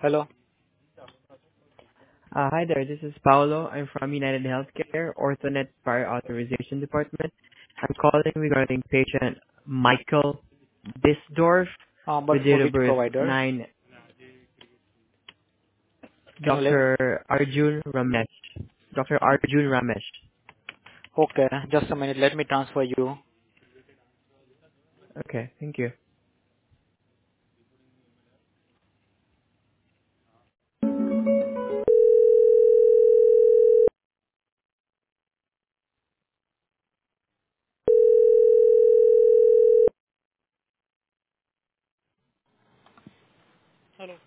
Hello. Hi there, this is Paolo. I'm from United Healthcare, OrthoNet Prior Authorization Department. I'm calling regarding patient Michael Bisdorf But with for date of which birth provider? 9, Can you let? Dr. Arjun Ramesh. Dr. Arjun Ramesh. Okay, just a minute. Let me transfer you. Okay, thank you. Hello.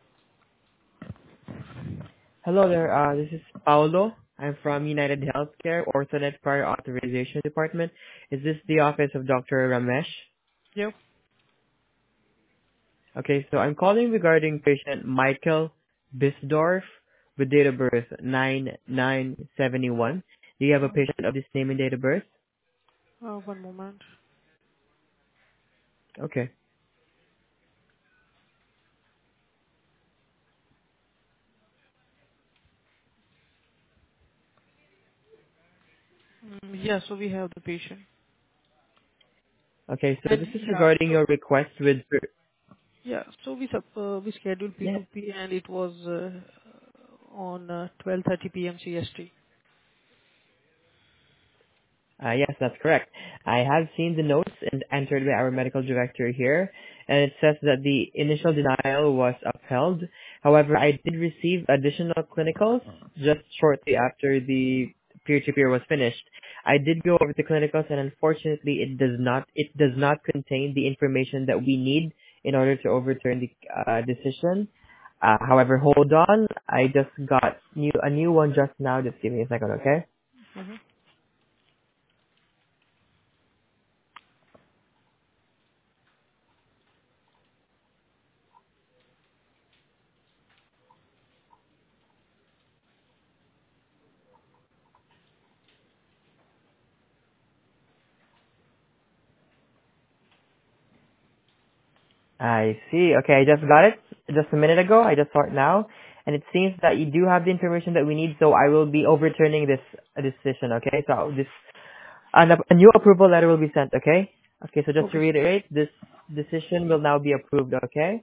Hello there, this is Paolo. I'm from United Healthcare, OrthoNet Prior Authorization Department. Is this the office of Dr. Ramesh? Yep. Okay, so I'm calling regarding patient Michael Bisdorf with date of birth 9971. Do you have a patient of this name and date of birth? One moment. Okay. Yeah, so we have the patient. Okay, so And this is yeah, regarding so your request with... yeah, so we scheduled Yeah. P2P and it was on 12:30 p.m. CST. Yes, that's correct. I have seen the notes and entered by our medical director here, and it says that the initial denial was upheld. However, I did receive additional clinicals just shortly after the peer-to-peer was finished. I did go over the clinicals, and unfortunately, it does not contain the information that we need in order to overturn the decision. However, hold on. I just got a new one just now. Just give me a second, okay? Mm-hmm. I see. Okay, I just got it just a minute ago. I just saw it now. And it seems that you do have the information that we need, so I will be overturning this decision, okay? So a new approval letter will be sent, okay? Okay, so just to Okay. reiterate, this decision will now be approved, okay?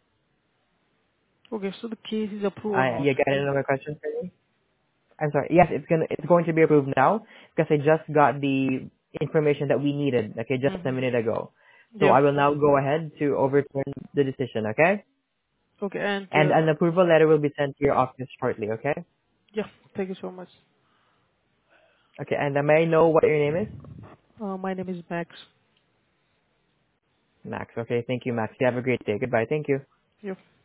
Okay, so the case is approved or not? You got another question for me? I'm sorry. Yes, it's going to be approved now because I just got the information that we needed, okay, just a Mm-hmm. minute ago. So Yeah. I will now go ahead to overturn the decision, okay? Okay, and And an approval letter will be sent to your office shortly, okay? yeah, thank you so much. Okay, and may I know what your name is? My name is Max. Max. Okay, thank you, Max. You have a great day. Goodbye. Thank you. Yeah.